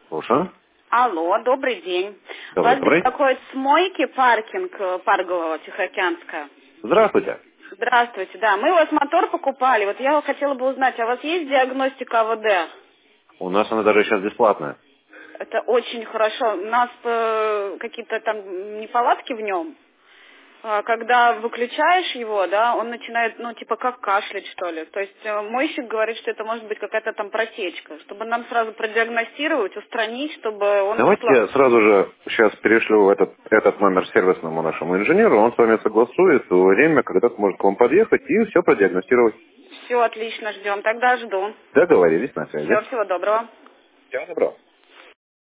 Слушаю. Алло, добрый день. Добрый. Вас беспокоит с мойки паркинг Парголова, Тихоокеанская. Здравствуйте. Здравствуйте, да. Мы у вас мотор покупали. Вот я хотела бы узнать, а у вас есть диагностика АВД? У нас она даже сейчас бесплатная. Это очень хорошо. У нас какие-то там неполадки в нем. Когда выключаешь его, да, он начинает, ну, типа, как кашлять, что ли. То есть мойщик говорит, что это может быть какая-то там протечка. Чтобы нам сразу продиагностировать, устранить, чтобы он... Давайте я сразу же сейчас перешлю этот номер сервисному нашему инженеру, он с вами согласует время, когда сможет к вам подъехать и все продиагностировать. Все, отлично, ждем. Тогда жду. Договорились на связи. Всего доброго. Всего доброго.